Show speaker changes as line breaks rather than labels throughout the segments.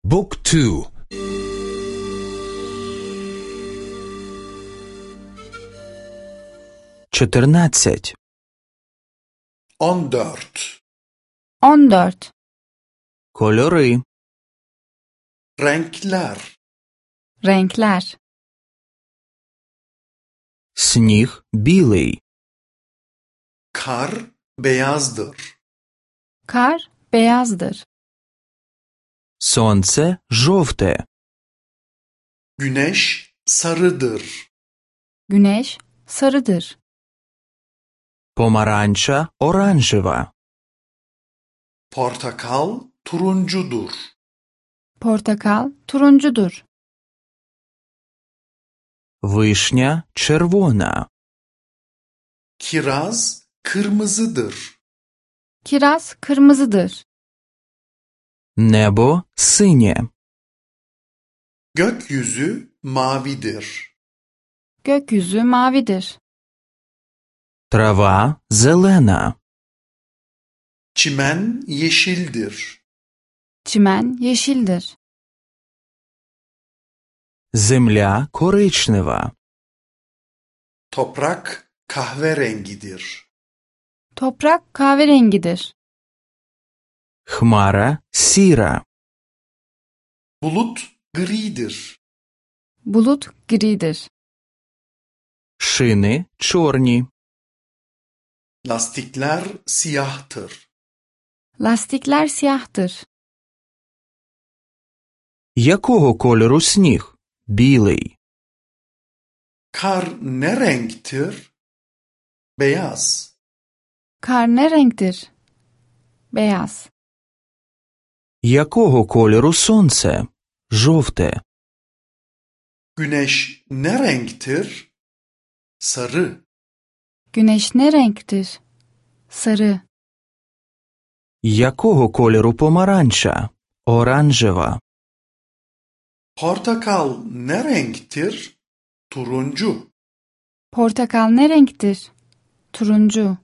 Book 2. 14.
14.
14.
Кольори.
Renkler.
Renkler.
Сніг білий.
Kar beyazdır.
Kar beyazdır.
Сонце жовте.
Güneş sarıdır.
Güneş sarıdır.
Помаранча оранжева.
Portakal turuncudur.
Portakal turuncudur.
Вишня червона.
Kiraz kırmızıdır.
Kiraz kırmızıdır.
Небо синє.
Gökyüzü mavidir.
Gökyüzü mavidir.
Трава зелена.
Çimen yeşildir.
Çimen yeşildir.
Земля коричнева.
Toprak kahverengidir.
Toprak kahverengidir.
Хмара сіра.
Bulut gridir.
Bulut gridir.
Шини чорні.
Lastikler siyahtır.
Lastikler siyahtır.
Якого кольору сніг? Білий.
Kar ne renktir? Beyaz.
Kar ne renktir? Beyaz.
Якого кольору сонце? Жовте.
Güneş ne renktir? Sarı.
Güneş ne renktir? Sarı.
Якого кольору помаранча? Оранжева.
Portakal ne renktir? Turuncu.
Portakal ne renktir? Turuncu.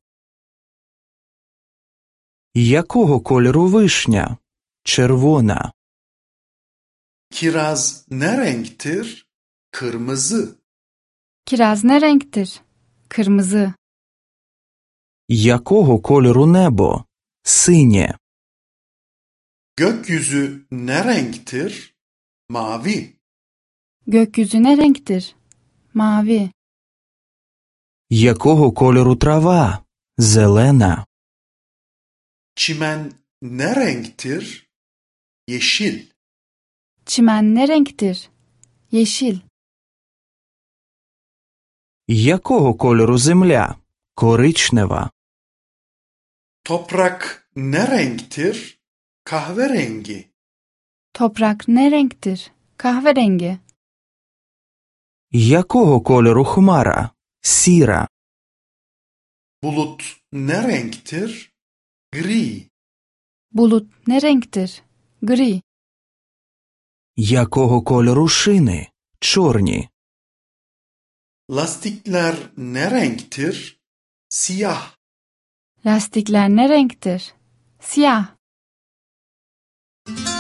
Якого кольору вишня? Червона.
Kiraz ne renktir? Kırmızı.
Kiraz ne renktir? Kırmızı.
Якого кольору небо? Синє.
Gökyüzü ne renktir? Mavi.
Gökyüzü ne renktir? Mavi.
Якого кольору трава? Зелена.
Çimen ne renktir? Yeşil.
Çimen ne renktir? Yeşil.
Якого кольору земля? Коричнева.
Toprak ne renktir? Kahverengi.
Toprak ne renktir? Kahverengi.
Якого кольору хмара? Сіра.
Bulut ne renktir? Gri.
Bulut ne renktir? Gri.
Якого кольору шини? Чорні.
Lastikler ne renktir? Siyah.
Lastikler ne renktir? Siyah.